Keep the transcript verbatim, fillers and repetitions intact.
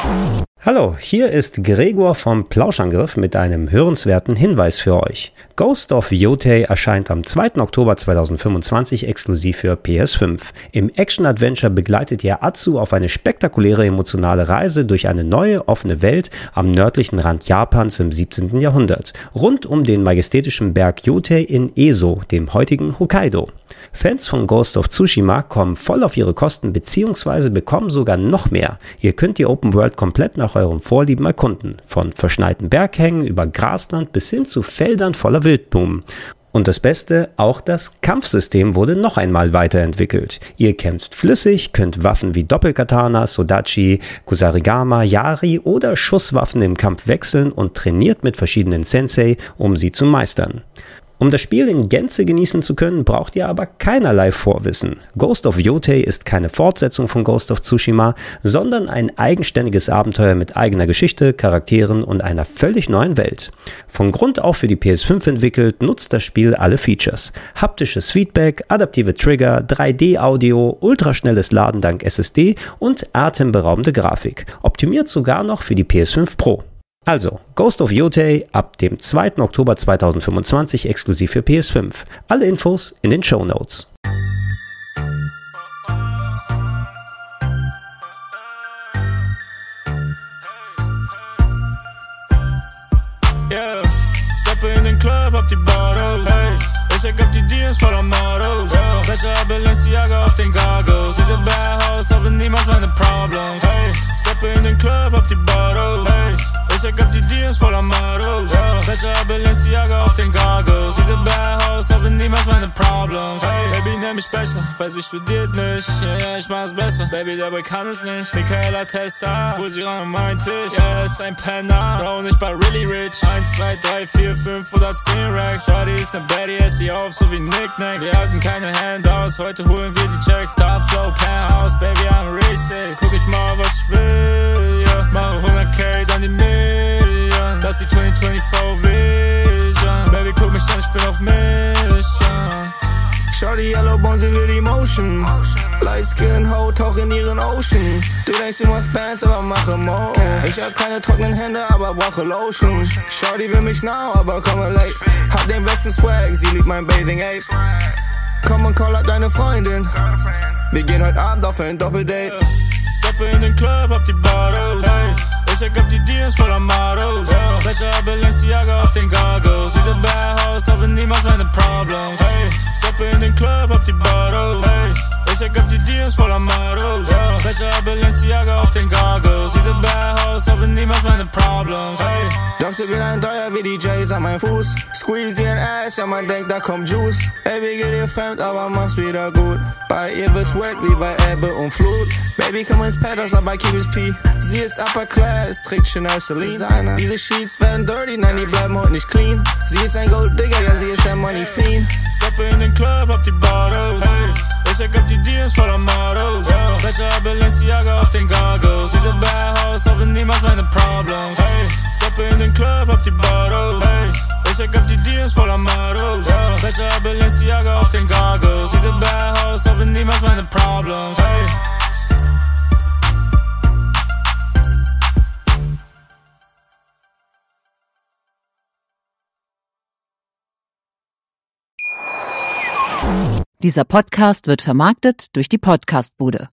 Hallo, hier ist Gregor vom Plauschangriff mit einem hörenswerten Hinweis für euch. Ghost of Yotei erscheint am zweiten Oktober zweitausendfünfundzwanzig exklusiv für P S fünf. Im Action-Adventure begleitet ihr Atsu auf eine spektakuläre emotionale Reise durch eine neue, offene Welt am nördlichen Rand Japans im siebzehnten Jahrhundert, rund um den majestätischen Berg Yotei in Eso, dem heutigen Hokkaido. Fans von Ghost of Tsushima kommen voll auf ihre Kosten bzw. bekommen sogar noch mehr. Ihr könnt die Open World komplett nach euren Vorlieben erkunden, von verschneiten Berghängen über Grasland bis hin zu Feldern voller Wildblumen. Und das Beste, auch das Kampfsystem wurde noch einmal weiterentwickelt. Ihr kämpft flüssig, könnt Waffen wie Doppelkatana, Sodachi, Kusarigama, Yari oder Schusswaffen im Kampf wechseln und trainiert mit verschiedenen Sensei, um sie zu meistern. Um das Spiel in Gänze genießen zu können, braucht ihr aber keinerlei Vorwissen. Ghost of Yotei ist keine Fortsetzung von Ghost of Tsushima, sondern ein eigenständiges Abenteuer mit eigener Geschichte, Charakteren und einer völlig neuen Welt. Von Grund auf für die P S fünf entwickelt, nutzt das Spiel alle Features. Haptisches Feedback, adaptive Trigger, drei D Audio, ultraschnelles Laden dank S S D und atemberaubende Grafik. Optimiert sogar noch für die P S fünf Pro. Also, Ghost of Yotei ab dem zweiten Oktober zweitausendfünfundzwanzig exklusiv für P S fünf. Alle Infos in den Shownotes. Yeah, steppe in den Club, hab die Bottles, hey. Ich check ab die D Ms voller Models, yeah. Wäsche Balenciaga auf den Goggles. Diese Bauhaus haben niemals meine Problems, hey. Steppe in den Club, hab die Bottles, hey. Ich check ab die D Ms voller Models, yeah. Wäsche Balenciaga auf den Goggles. Diese Bauhaus haben niemals meine Problems, hey. Baby, nenn mich Bachelor, weil sie studiert mich, yeah, yeah, ich mach's besser. Baby, der Boy kann es nicht. Michaela Testa, hol sie ran an meinen Tisch, yeah, ist ein Penner. Bro, nicht bei Really Rich. eins, zwei, drei, vier, fünf oder zehn Racks. Shorty ist ne Baddie, ess sie auf, so wie Nicknacks. Wir halten keine Handouts, heute holen wir die Checks. Top Flow, Penthouse, Baby, I'm really sick. Guck ich mal, was ich will, yeah. Mache hundert K, dann die Million. Das ist die zwanzig vierundzwanzig Vision. Baby, guck mich an, ich bin auf Mission. Shorty Yellow Bones in with Emotion. Light Skin Ho, tauch in ihren Ocean. Du denkst, du machst Bands, aber mache Mo. Ich hab keine trockenen Hände, aber brauche Lotion. Shorty will mich now, aber komme late. Hab den besten Swag, sie liebt mein Bathing Ape. Komm und call up deine Freundin. Wir gehen heute Abend auf ein Doppeldate. Steppe in den Club, hab die Bottles, hey. Ich check ab die D Ms voller Models, yeah. Wäsche Balenciaga auf den Goggles. Diese Bauhaus haben niemals meine Problems, hey. Steppe in den Club, hab die Bottles, hey. Ich check ab die D Ms voller Models, yeah. Wäsche Balenciaga auf den Goggles. Diese Bauhaus haben niemals meine Problems, hey. Doch sie will ein Dreier wie D Js an meinem Fuß. Squeeze ihren Ass, ja man denkt, da kommt Juice. Baby, geht ihr fremd, aber mach's wieder gut. Bei ihr wird's wet wie bei Ebbe und Flut. Baby, komm ins Pedos, aber keep it P. Sie ist Upper Class, trägt Chanel Celine. Diese Sheets werden dirty, nein, die bleiben heute nicht clean. Sie ist ein Gold Digger, ja, sie ist ein Money Fiend. Steppe in den Club, hab die Bottles, hey. Ich check ab die D Ms voller Models, yeah. Wäsche Balenciaga auf den Goggles. Diese Bauhaus haben niemals meine Problems, hey. Steppe in den Club, hab die Bottles, hey. Ich check ab die D Ms voller Models, yeah. Wäsche Balenciaga auf den Goggles. Diese Bauhaus haben niemals meine Problems, hey. Dieser Podcast wird vermarktet durch die Podcastbude.